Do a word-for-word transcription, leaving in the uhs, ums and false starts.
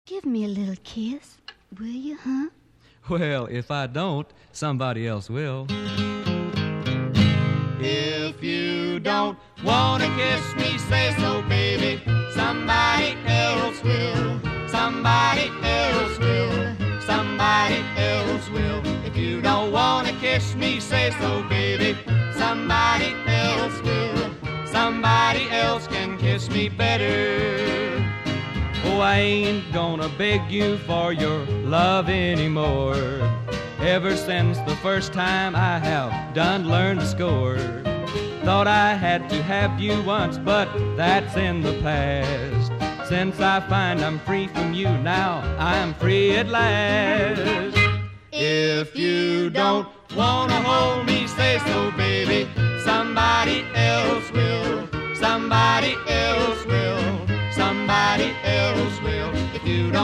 Give me a little kiss, will you, huh? Well, if I don't, somebody else will. If you don't wanna kiss me, say so, baby. Somebody else will. Somebody else will. Somebody else will. If you don't wanna kiss me, say so, baby. Somebody else will. Somebody else can kiss me better. Oh, I ain't gonna beg you for your love anymore. Ever since the first time I have done learned to score. Thought I had to have you once, but that's in the past. Since I find I'm free from you, now I'm free at last. If you don't wanna hold me, say so, baby. Somebody else will. Somebody else will. Somebody else will. If you don't